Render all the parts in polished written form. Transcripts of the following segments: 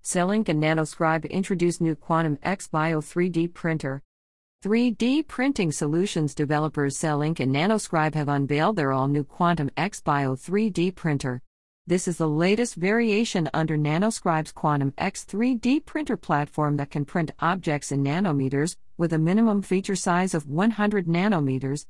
Cellink and Nanoscribe introduce new Quantum X Bio 3D printer. 3D printing solutions developers Cellink and Nanoscribe have unveiled their all-new Quantum X Bio 3D printer. This is the latest variation under Nanoscribe's Quantum X 3D printer platform that can print objects in nanometers, with a minimum feature size of 100 nanometers,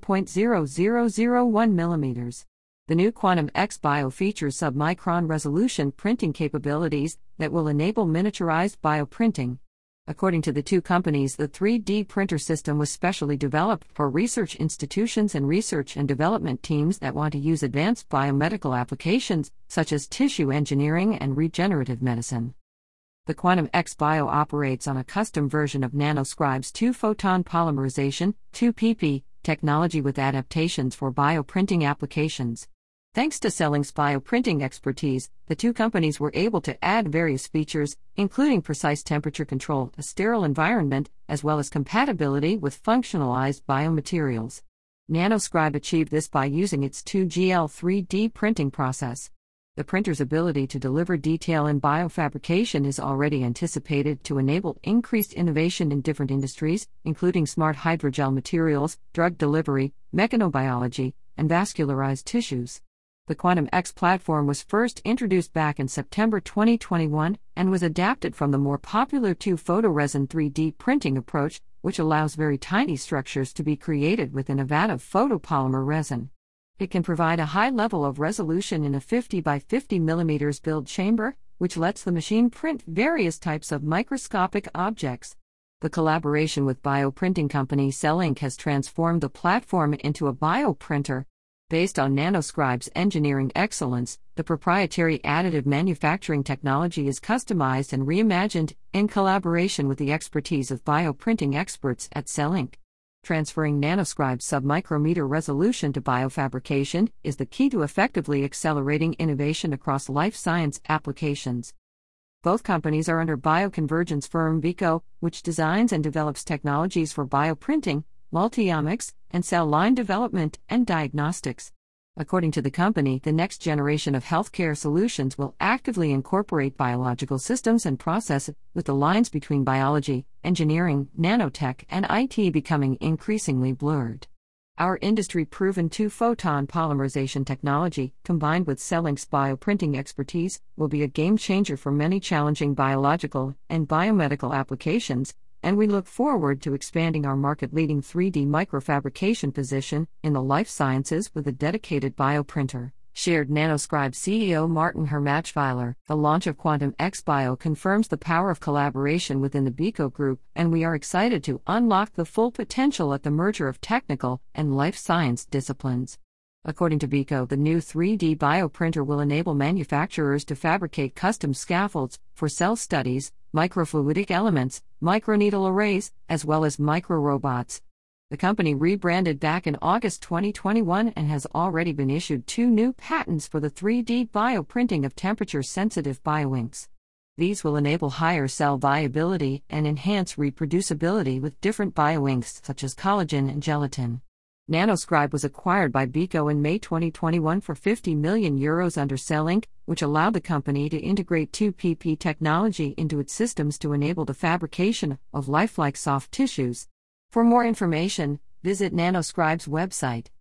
0.0001 millimeters. The new Quantum X Bio features submicron resolution printing capabilities that will enable miniaturized bioprinting. According to the two companies, the 3D printer system was specially developed for research institutions and research and development teams that want to use advanced biomedical applications, such as tissue engineering and regenerative medicine. The Quantum X Bio operates on a custom version of Nanoscribe's 2-photon polymerization, 2PP, technology with adaptations for bioprinting applications. Thanks to Cellink's bioprinting expertise, the two companies were able to add various features, including precise temperature control, a sterile environment, as well as compatibility with functionalized biomaterials. Nanoscribe achieved this by using its 2GL 3D printing process. The printer's ability to deliver detail in biofabrication is already anticipated to enable increased innovation in different industries, including smart hydrogel materials, drug delivery, mechanobiology, and vascularized tissues. The Quantum X platform was first introduced back in September 2021 and was adapted from the more popular 2-photoresin 3D printing approach, which allows very tiny structures to be created within a vat of photopolymer resin. It can provide a high level of resolution in a 50 by 50 mm build chamber, which lets the machine print various types of microscopic objects. The collaboration with bioprinting company Cellink has transformed the platform into a bioprinter. Based on Nanoscribe's engineering excellence, the proprietary additive manufacturing technology is customized and reimagined in collaboration with the expertise of bioprinting experts at Cellink. Transferring Nanoscribe's submicrometer resolution to biofabrication is the key to effectively accelerating innovation across life science applications. Both companies are under bioconvergence firm Vico, which designs and develops technologies for bioprinting, multiomics, and cell line development and diagnostics. According to the company, the next generation of healthcare solutions will actively incorporate biological systems and processes, with the lines between biology, engineering, nanotech, and IT becoming increasingly blurred. Our industry-proven 2-photon polymerization technology, combined with Cellink's bioprinting expertise, will be a game-changer for many challenging biological and biomedical applications, and we look forward to expanding our market-leading 3D microfabrication position in the life sciences with a dedicated bioprinter, shared Nanoscribe CEO Martin Hermachweiler. The launch of Quantum X Bio confirms the power of collaboration within the Vico Group, and we are excited to unlock the full potential at the merger of technical and life science disciplines. According to Vico, the new 3D bioprinter will enable manufacturers to fabricate custom scaffolds for cell studies, microfluidic elements, microneedle arrays, as well as microrobots. The company rebranded back in August 2021 and has already been issued 2 new patents for the 3D bioprinting of temperature-sensitive bioinks. These will enable higher cell viability and enhance reproducibility with different bioinks such as collagen and gelatin. Nanoscribe was acquired by Vico in May 2021 for €50 million under Cellink, which allowed the company to integrate 2PP technology into its systems to enable the fabrication of lifelike soft tissues. For more information, visit Nanoscribe's website.